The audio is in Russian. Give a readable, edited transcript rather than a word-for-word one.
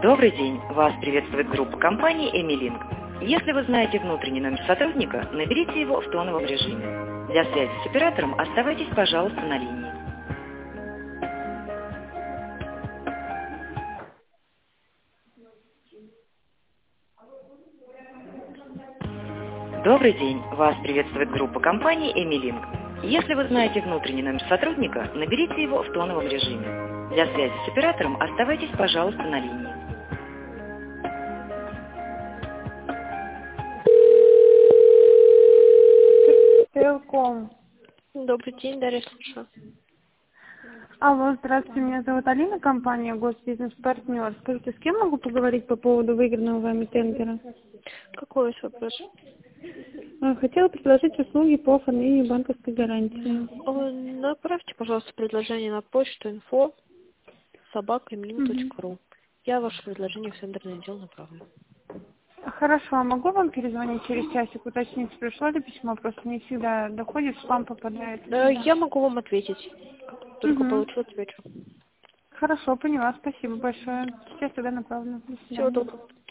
Добрый день! Вас приветствует группа компании «Эмилинг». Если вы знаете внутренний номер сотрудника, наберите его в тоновом режиме. Для связи с оператором оставайтесь, пожалуйста, на линии. Добрый день! Вас приветствует группа компании «Эмилинг». Если вы знаете внутренний номер сотрудника, наберите его в тоновом режиме. Для связи с оператором оставайтесь, пожалуйста, на линии. Телком. Добрый день, Дарья, слушаю. Алло, здравствуйте, меня зовут Алина, компания Госбизнес-партнер. Скажите, с кем могу поговорить по поводу выигранного вами тендера? Какой у вас вопрос? Хотела предложить услуги по оформлению банковской гарантии. Направьте, пожалуйста, предложение на почту info@emilink.ru. Я ваше предложение в тендерный отдел направлю. Хорошо, а могу вам перезвонить через часик, уточнить, пришло ли письмо? Просто не всегда доходит, в спам попадает. Я могу вам ответить. Как только получу, отвечу. Хорошо, поняла, спасибо большое. Сейчас тогда направлю. До Всего свидания. доброго.